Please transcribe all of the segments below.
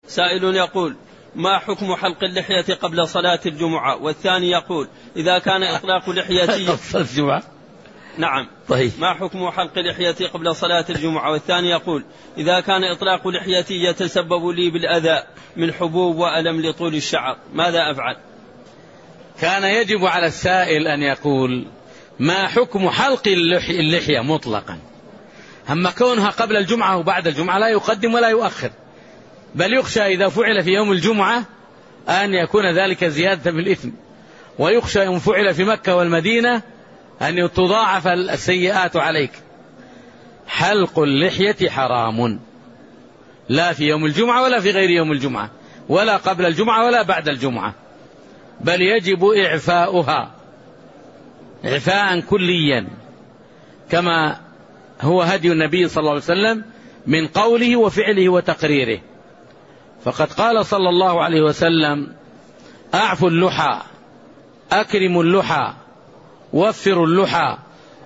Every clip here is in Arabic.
سائل يقول: ما حكم حلق اللحية قبل صلاة الجمعة؟ والثاني يقول: إذا كان إطلاق لحيتي الجمعة. نعم. طيب. ما حكم حلق لحيتي قبل صلاة الجمعة؟ والثاني يقول: إذا كان إطلاق لحيتي يتسبب لي بالأذى من حبوب وألم لطول الشعر، ماذا أفعل؟ كان يجب على السائل أن يقول: ما حكم حلق اللحية مطلقا؟ أما كونها قبل الجمعة وبعد الجمعة لا يقدم ولا يؤخر، بل يخشى إذا فعل في يوم الجمعة أن يكون ذلك زيادة في الإثم، ويخشى إن فعل في مكة والمدينة أن تضاعف السيئات عليك. حلق اللحية حرام، لا في يوم الجمعة ولا في غير يوم الجمعة، ولا قبل الجمعة ولا بعد الجمعة، بل يجب إعفاؤها إعفاء كليا كما هو هدي النبي صلى الله عليه وسلم من قوله وفعله وتقريره. فقد قال صلى الله عليه وسلم: أعفوا اللحى، أكرموا اللحى، وفروا اللحى،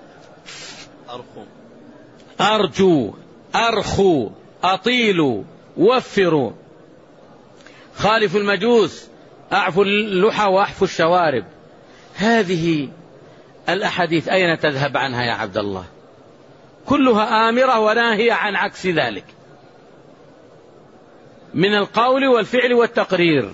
أرجوا، أرخوا، أطيلوا، وفروا، خالفوا المجوس، أعفوا اللحى وأحفوا الشوارب. هذه الأحاديث أين تذهب عنها يا عبد الله؟ كلها آمرة وناهية عن عكس ذلك من القول والفعل والتقرير.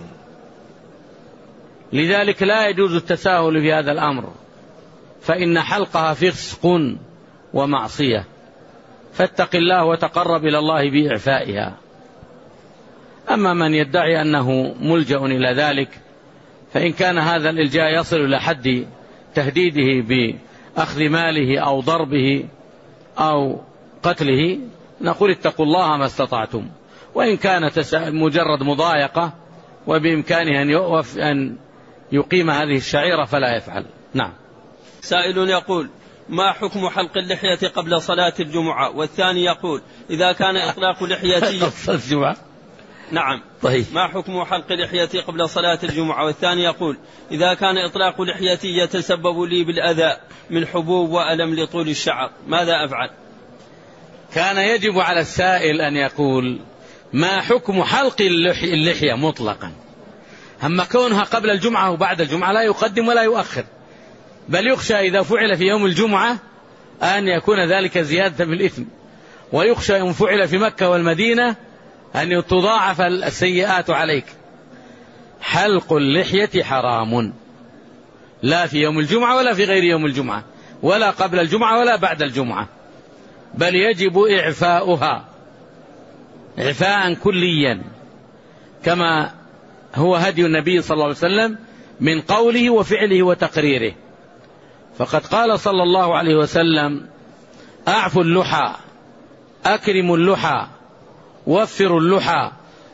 لذلك لا يجوز التساهل في هذا الأمر، فإن حلقها فسق ومعصية، فاتق الله وتقرب إلى الله بإعفائها. أما من يدعي أنه ملجأ إلى ذلك، فإن كان هذا الإلجاء يصل إلى حد تهديده بأخذ ماله أو ضربه أو قتله، نقول اتقوا الله ما استطعتم. وإن كانت مجرد مضايقة وبإمكانه أن يقيم هذه الشعيرة فلا يفعل. نعم. سائل يقول: ما حكم حلق اللحية قبل صلاة الجمعة؟ والثاني يقول: إذا كان إطلاق لحيتي الجمعة. نعم. طيب. ما حكم حلق لحيتي قبل صلاة الجمعة؟ والثاني يقول: إذا كان إطلاق لحيتي يتسبب لي بالأذى من حبوب وألم لطول الشعر، ماذا أفعل؟ كان يجب على السائل أن يقول: ما حكم حلق اللحية مطلقا؟ أما كونها قبل الجمعة وبعد الجمعة لا يقدم ولا يؤخر، بل يخشى إذا فعل في يوم الجمعة أن يكون ذلك زيادة في الإثم، ويخشى إن فعل في مكة والمدينة أن تضاعف السيئات عليك. حلق اللحية حرام، لا في يوم الجمعة ولا في غير يوم الجمعة، ولا قبل الجمعة ولا بعد الجمعة، بل يجب إعفاؤها إعفاء كليا كما هو هدي النبي صلى الله عليه وسلم من قوله وفعله وتقريره. فقد قال صلى الله عليه وسلم: أعفوا اللحى، أكرموا اللحى، وفروا اللحى،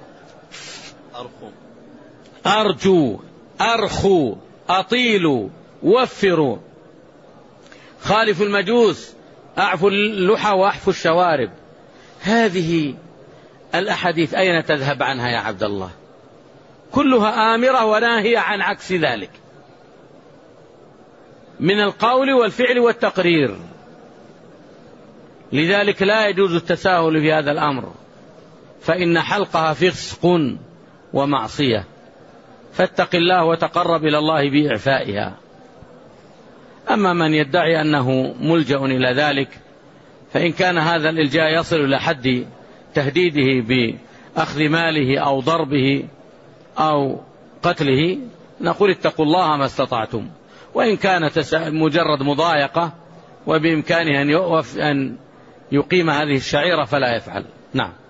أرجوا، أرخوا، أطيلوا، وفروا، خالفوا المجوس، أعفوا اللحى وأحفوا الشوارب. هذه الأحاديث أين تذهب عنها يا عبد الله؟ كلها آمرة وناهية عن عكس ذلك من القول والفعل والتقرير. لذلك لا يجوز التساهل في هذا الأمر، فإن حلقها فسق ومعصية، فاتق الله وتقرب إلى الله بإعفائها. أما من يدعي أنه ملجأ إلى ذلك، فإن كان هذا الإلجاء يصل إلى حد تهديده بأخذ ماله أو ضربه أو قتله، نقول اتقوا الله ما استطعتم. وإن كانت مجرد مضايقة وبإمكانه أن يقيم هذه الشعيرة فلا يفعل. نعم.